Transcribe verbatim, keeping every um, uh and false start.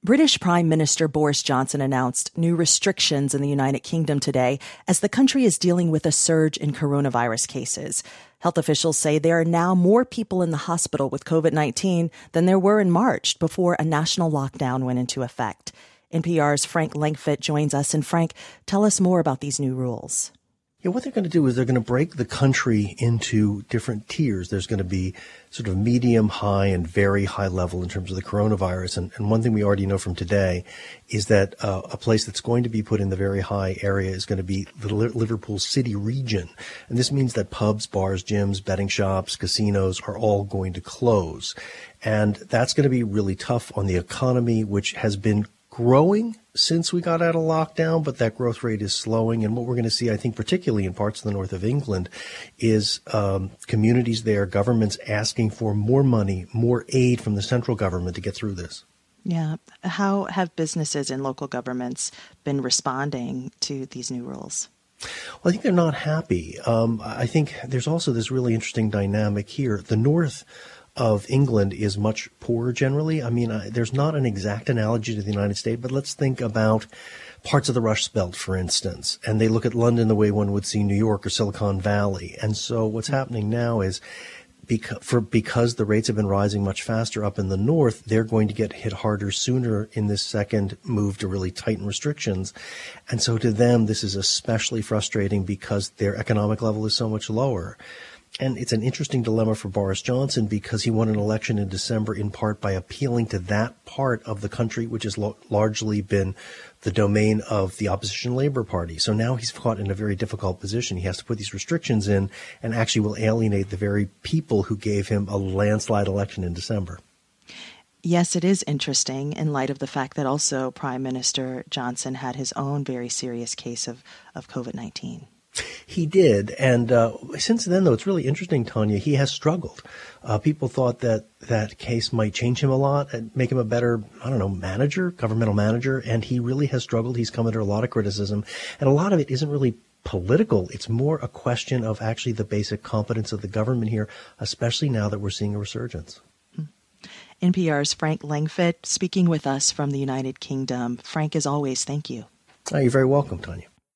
British Prime Minister Boris Johnson announced new restrictions in the United Kingdom today as the country is dealing with a surge in coronavirus cases. Health officials say there are now more people in the hospital with covid nineteen than there were in March before a national lockdown went into effect. N P R's Frank Langfitt joins us. And Frank, tell us more about these new rules. Yeah, what they're going to do is they're going to break the country into different tiers. There's going to be sort of medium, high, and very high level in terms of the coronavirus. And, and one thing we already know from today is that uh, a place that's going to be put in the very high area is going to be the Liverpool City region. And this means that pubs, bars, gyms, betting shops, casinos are all going to close. And that's going to be really tough on the economy, which has been growing since we got out of lockdown, but that growth rate is slowing. And what we're going to see, I think, particularly in parts of the north of England, is um, communities there, governments asking for more money, more aid from the central government to get through this. Yeah. How have businesses and local governments been responding to these new rules? Well, I think they're not happy. Um, I think there's also this really interesting dynamic here. The north of England is much poorer generally. I mean, I, there's not an exact analogy to the United States, but let's think about parts of the Rust Belt, for instance, and they look at London the way one would see New York or Silicon Valley. And so what's happening now is because, for, because the rates have been rising much faster up in the north, they're going to get hit harder sooner in this second move to really tighten restrictions. And so to them, this is especially frustrating because their economic level is so much lower. And it's an interesting dilemma for Boris Johnson because he won an election in December in part by appealing to that part of the country, which has lo- largely been the domain of the opposition Labour Party. So now he's caught in a very difficult position. He has to put these restrictions in and actually will alienate the very people who gave him a landslide election in December. Yes, it is interesting in light of the fact that also Prime Minister Johnson had his own very serious case of, of covid nineteen. He did. And uh, since then, though, it's really interesting, Tanya, he has struggled. Uh, people thought that that case might change him a lot and make him a better, I don't know, manager, governmental manager. And he really has struggled. He's come under a lot of criticism. And a lot of it isn't really political. It's more a question of actually the basic competence of the government here, especially now that we're seeing a resurgence. N P R's Frank Langfitt speaking with us from the United Kingdom. Frank, as always, thank you. Oh, you're very welcome, Tanya.